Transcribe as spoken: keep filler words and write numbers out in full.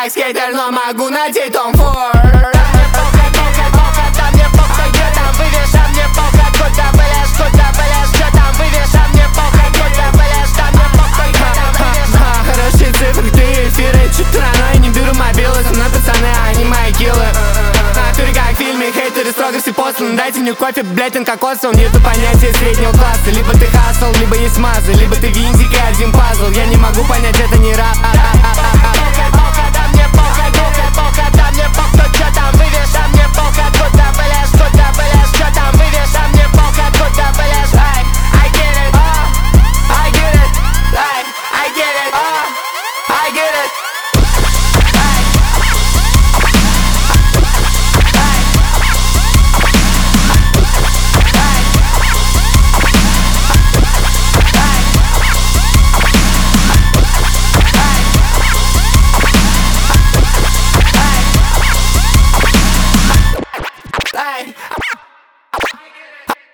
как скейтер, но могу найти Том Форд. Мне похуй, похуй, похуй, да мне похуй, где там вывешь, а мне похуй, куда блядь, куда блядь, что там вывешь, а мне похуй, куда блядь, да мне похуй, где там вывешь. Хорошие цифры, ты эфиры, чуть рано, и не беру мобилы, со мной пацаны, они мои киллы. Натуре как в фильме, хейтеры строго все посланы. Дайте мне кофе, блять, он кокосовый. Нету понятия среднего класса. Либо ты хасл, либо есть мазы, либо ты винтик и один пазл. Я не могу понять, это не рап.